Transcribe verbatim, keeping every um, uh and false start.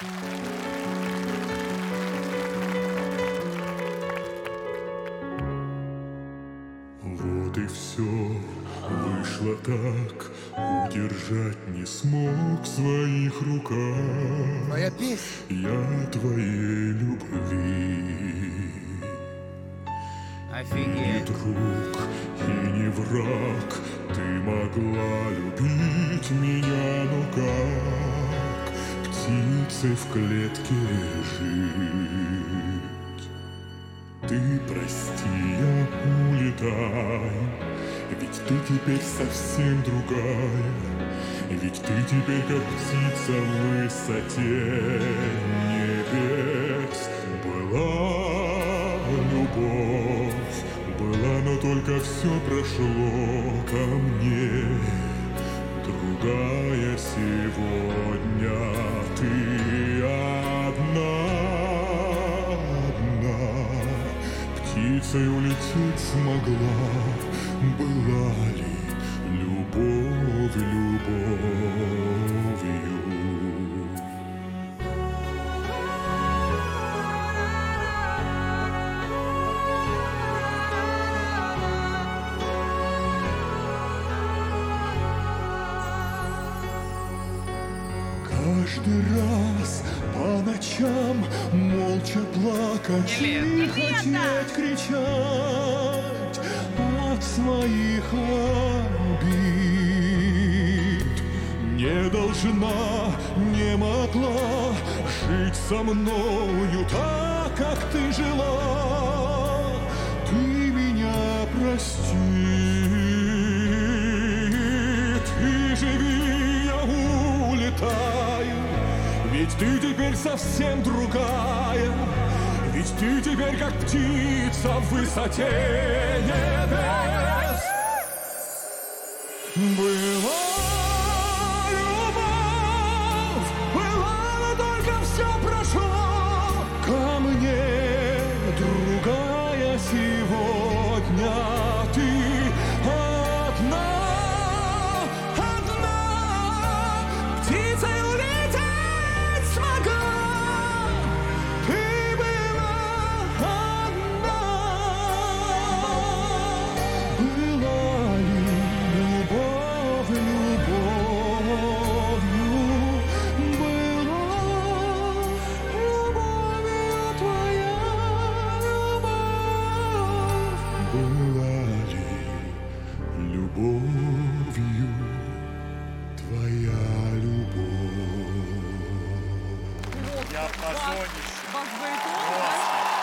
Вот и все вышло так, удержать не смог в своих руках. Моя песня. Я твоей любви. Офигеть. Не друг и не враг, ты могла любить меня, но как птицей в клетке жить? Ты прости, я улетаю, ведь ты теперь совсем другая. Ведь ты теперь как птица в высоте небес. Была любовь, была, но только все прошло ко мне. Другая сегодня ты одна, одна. Птицей улететь смогла, была ли любовь любовью? Каждый раз по ночам молча плакать и хотеть кричать от своих обид. Не должна, не могла жить со мною так, как ты жила. Ты меня прости, ты живи, я улетаю. Ведь ты теперь совсем другая, ведь ты теперь как птица в высоте небес. Была любовь, была, но только все прошло ко мне. Другая сегодня ты одна, одна. Птицей улететь смогла, ты была одна. Была ли любовь любовью? Была любовью твоя любовь? Была ли любовью твоя любовь? Я в позоне.